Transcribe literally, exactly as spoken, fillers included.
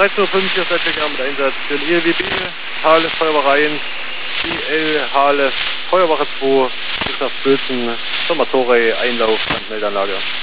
dreizehn Uhr fünf, hier ist der T K mit Einsatz für den E L W B, Halle Feuerwache eins, I L Halle Feuerwache zwei, bis nach Bözen, Sommertorei, Einlauf, Brandmeldeanlage.